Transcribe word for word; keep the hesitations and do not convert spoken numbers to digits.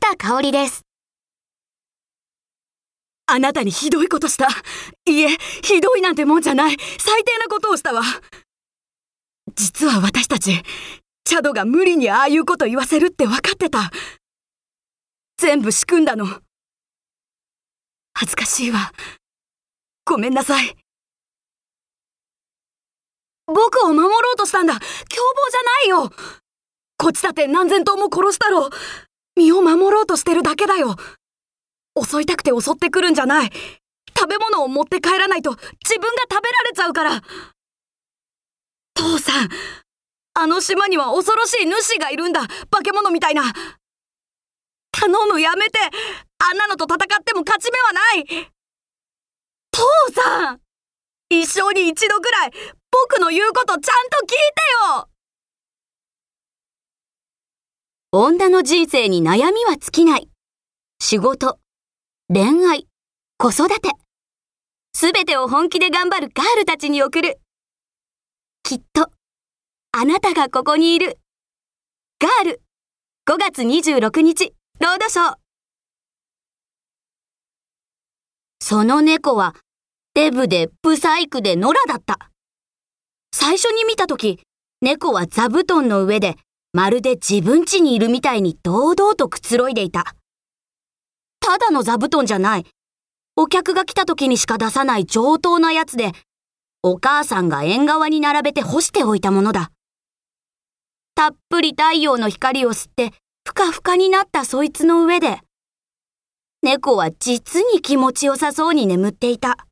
田香織です。 あなたにひどいことした。いえ、ひどいなんてもんじゃない。最低なことをしたわ。実は私たち、チャドが無理にああいうこと言わせるって分かってた。全部仕組んだの。恥ずかしいわ。ごめんなさい。僕を守ろうとしたんだ。凶暴じゃないよ。こっちだって何千頭も殺したろ。身を守ろうとしてるだけだよ。襲いたくて襲ってくるんじゃない。食べ物を持って帰らないと自分が食べられちゃうから。父さん、あの島には恐ろしい主がいるんだ。化け物みたいな。頼む、やめて。あんなのと戦っても勝ち目はない。父さん、一生に一度ぐらい僕の言うことちゃんと聞いてよ。 女の人生に悩みは尽きない。仕事、恋愛、子育て。すべてを本気で頑張るガールたちに送る。きっと、あなたがここにいる。ガール、ごがつにじゅうろくにち、ロードショー。その猫は、デブでブサイクで野良だった。最初に見たとき、猫は座布団の上で、まるで自分家にいるみたいに堂々とくつろいでいた。ただの座布団じゃない。お客が来た時にしか出さない上等なやつで、お母さんが縁側に並べて干しておいたものだ。たっぷり太陽の光を吸ってふかふかになったそいつの上で、猫は実に気持ちよさそうに眠っていた。